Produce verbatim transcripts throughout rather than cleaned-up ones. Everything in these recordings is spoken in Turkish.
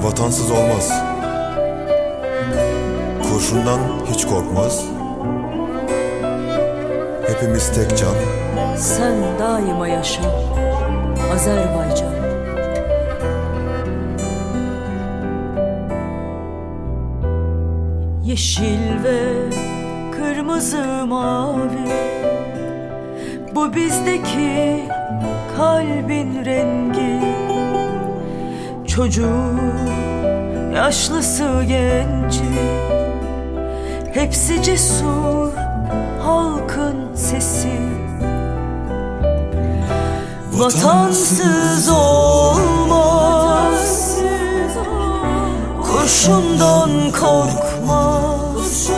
Vatansız olmaz. Kurşundan hiç korkmaz. Hepimiz tek can. Sen daima yaşa Azerbaycan. Yeşil ve kırmızı mavi, bu bizdeki kalbin rengi. Çocuğu, yaşlısı, genci, hepsi cesur halkın sesi. Vatansız olmaz, kurşundan korkmaz.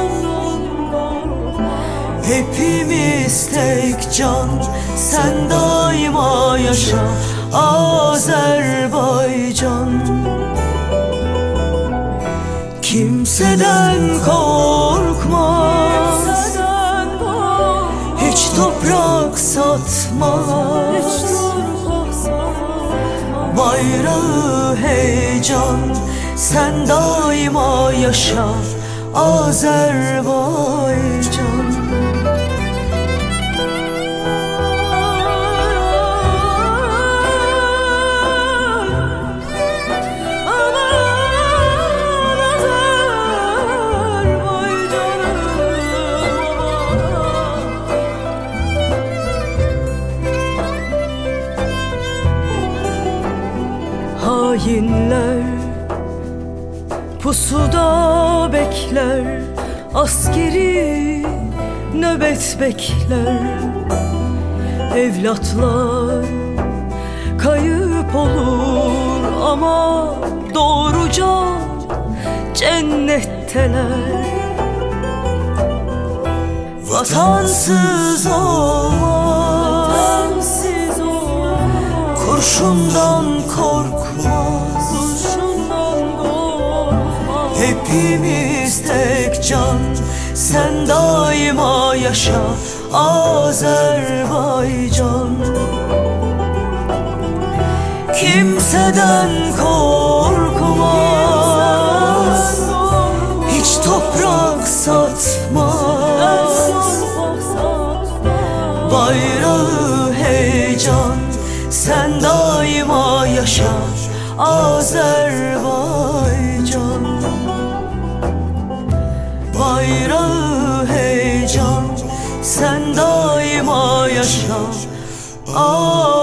Hepimiz tek can, sen daima yaşa Azerbaycan. Kimseden korkmaz, hiç toprak satmaz. Bayrağı heyecan, sen daima yaşa Azerbaycan. Hainler pusuda bekler, askeri nöbet bekler. Evlatlar kayıp olur ama doğruca cennetteler. Vatansız olmaz, kurşundan korkmaz. Hepimiz tek can, sen daima yaşa Azerbaycan. Kimseden korkmaz, hiç toprak satmaz. Bayrağı heyecan, sen daima yaşa Azerbaycan. Bayrağı heyecan, sen daima yaşa Azerbaycan.